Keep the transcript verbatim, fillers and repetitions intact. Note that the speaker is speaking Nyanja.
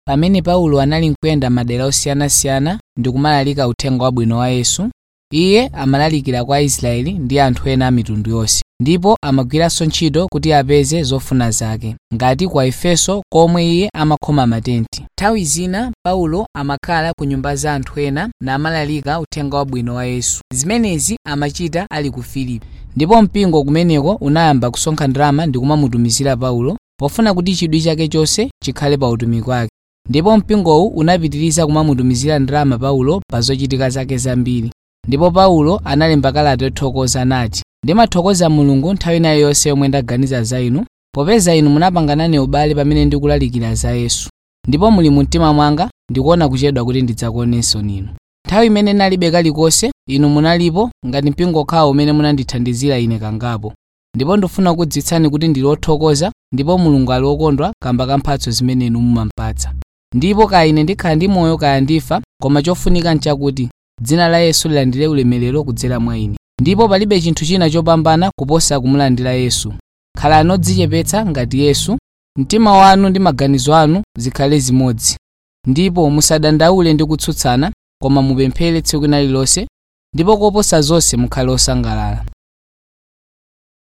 Pamene Paulo anali nkuyenda madera osiyanasiyana ndi kumalalika uthenga wabwino wa Yesu, iye amalalikira kwa Aisraeli ndi anthu ena a mitundu yonse, ndipo amagwiranso ntchito kuti apeze zofuna zake, ngati kwa Efeso komwe iye amakhoma matenti. Nthawi zina Paulo amakhala ku nyumba za anthu ena na amalalika uthenga wabwino wa Yesu. Zimenezi amachita ali ku Filipi, ndipo mpingo kumeneko unayamba kusonkha ndalama ndi kumamutumizira Paulo pofuna kuti chidwi chake chonse chikhale pa utumiki wake. Ndipo mpingowu unapitiriza kumamutumizira ndalama Paulo pa zochitika zake zambiri. Ndipo Paulo analemba kalata yothokoza nati, ndimathokoza Mulungu nthawi inayo yonse yomwe ndaganiza za inu, popeza inu munapangana ubale pamene ndikulalikira za Yesu. Ndipo muli mu mtima mwanga ndikuona kuchedwa kuti ndidzakuonenso ninu. Nthawi imene nalibe kalikonse, inu munalipo ngati mpingo khawo umene munandithandizira ine kangapo. Ndipo ndifuna kudziwitsani kuti ndili othokoza, ndipo Mulungu ali wokondwa kamba ka mphatso zimene inu mumampatsa. Ndipo kaya ine ndikhala ndi moyo kaya ndifa, koma chofunika nchakuti dzina la Yesu lilandire ulemerero kudzera mwa ine. Ndipo palibe chinthu china chopambana kuposa kumulandira Yesu. Khalani odzichepetsa ngati Yesu, mtima wanu ndi maganizo anu zikhale zimodzi. Ndipo musadandaule ndi kutsutsana, koma mupemphere tsiku lililonse, ndipo koposa zonse mukhale osangalala.